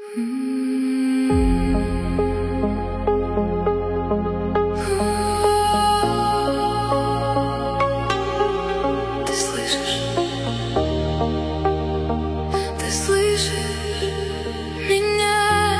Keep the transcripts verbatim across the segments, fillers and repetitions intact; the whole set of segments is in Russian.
Ты слышишь? Ты слышишь меня?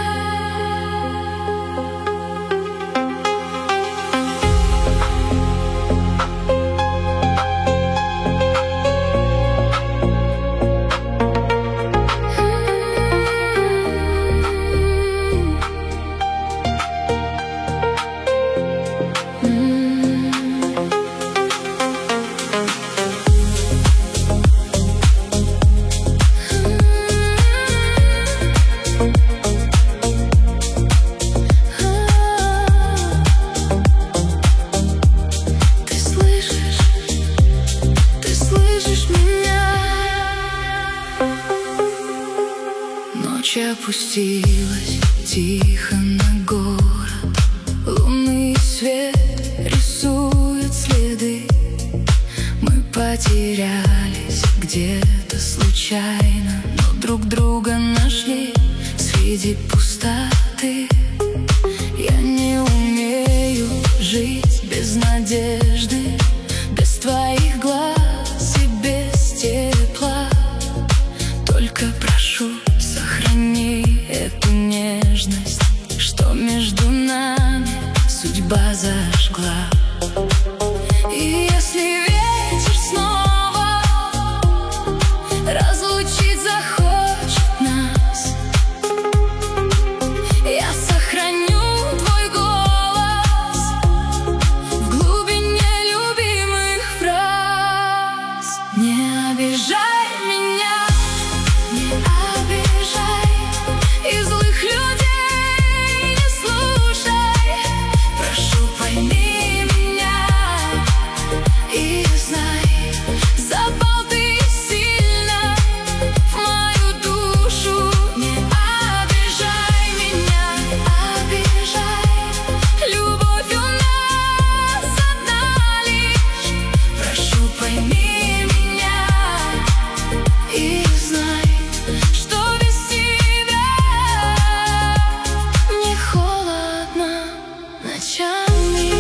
Ночь опустилась тихо на город, лунный свет рисует следы. Мы потерялись где-то случайно, но друг друга нашли среди пустоты. Я не умею жить без надежды, без твоих глаз и без тепла. Только прошу, сохрани эту нежность, что между нами судьба зажгла. И если ветер снова разлучить захочет нас, я сохраню твой голос в глубине любимых фраз. Не обижай меня, не обижай, и злых людей не слушай. Прошу, пойми меня и знай, запал ты сильно в мою душу. Не обижай меня, не обижай, любовь у нас одна лишь. Прошу, пойми меня и знай, что без тебя мне холодно ночами.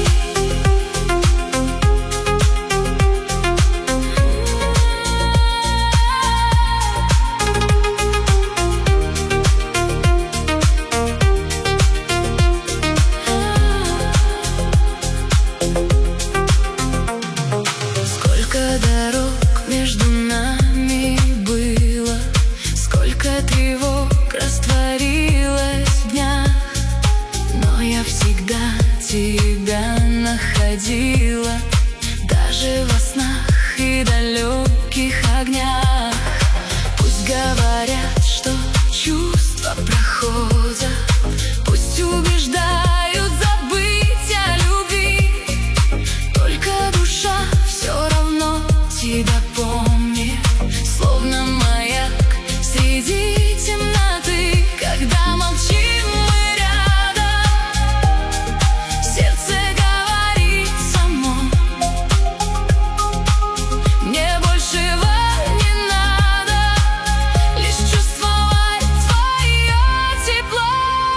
Сколько дорог между нами было, сколько тревог растворилось в днях, но я всегда тебя находила, даже во снах и далеких огнях. Пусть говорят, что чувства проходят, пусть убеждают забыть о любви, только душа все равно тебя помнит, словно маяк среди темноты. Когда молчим мы рядом, сердце говорит само: мне большего не надо, лишь чувствовать твое тепло.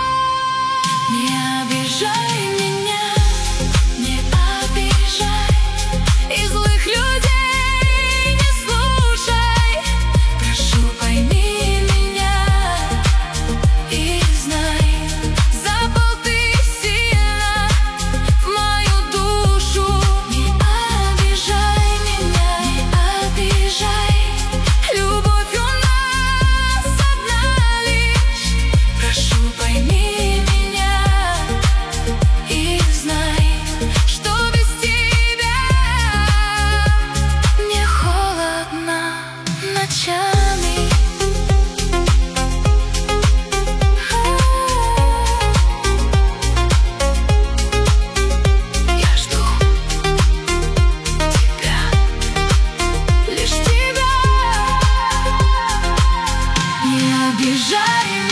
Не обижай меня, не обижай, и злых людей не слушай. Прошу, пойми меня и знай, запал ты сильно в мою душу. Не обижай меня, не обижай, любовь у нас одна лишь. Прошу, пойми меня и знай, что без тебя мне холодно ночами. Я жду тебя, лишь тебя. Не обижай